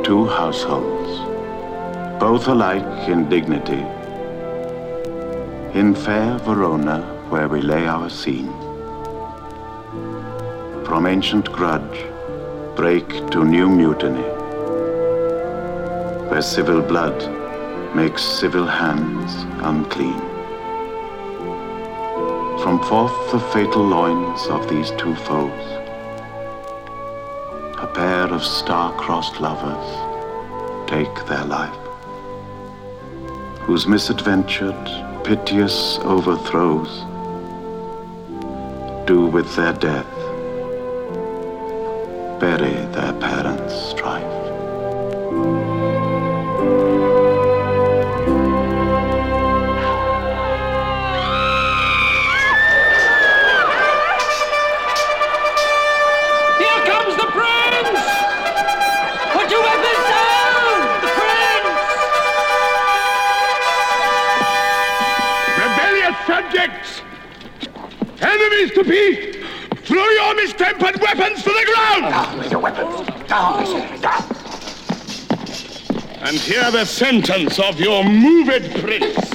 two households, both alike in dignity, in fair Verona, where we lay our scene. From ancient grudge, break to new mutiny, where civil blood makes civil hands unclean. From forth the fatal loins of these two foes, a pair of star-crossed lovers take their life, whose misadventured, piteous overthrows do with their death bury their parents' strife. Here comes the prince! Put your weapons down! The prince! Rebellious subjects! Enemies to peace! Throw your mistempered weapons to the ground! Down with your weapons! Down! Down! And hear the sentence of your moved prince.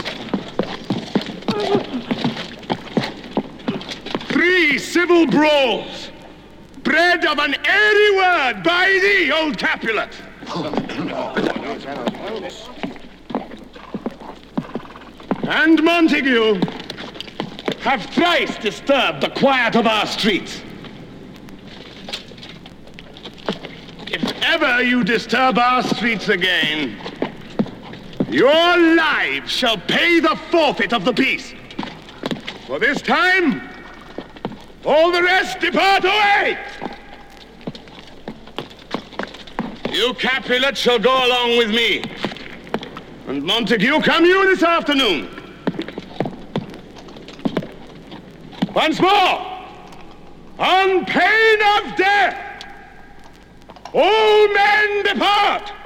3 civil brawls, bred of an airy word by thee, old Capulet. And Montague have thrice disturbed the quiet of our streets. If ever you disturb our streets again, your lives shall pay the forfeit of the peace. For this time, all the rest depart away. You Capulet shall go along with me. And Montague, come you this afternoon. Once more, on pain of death, all men depart!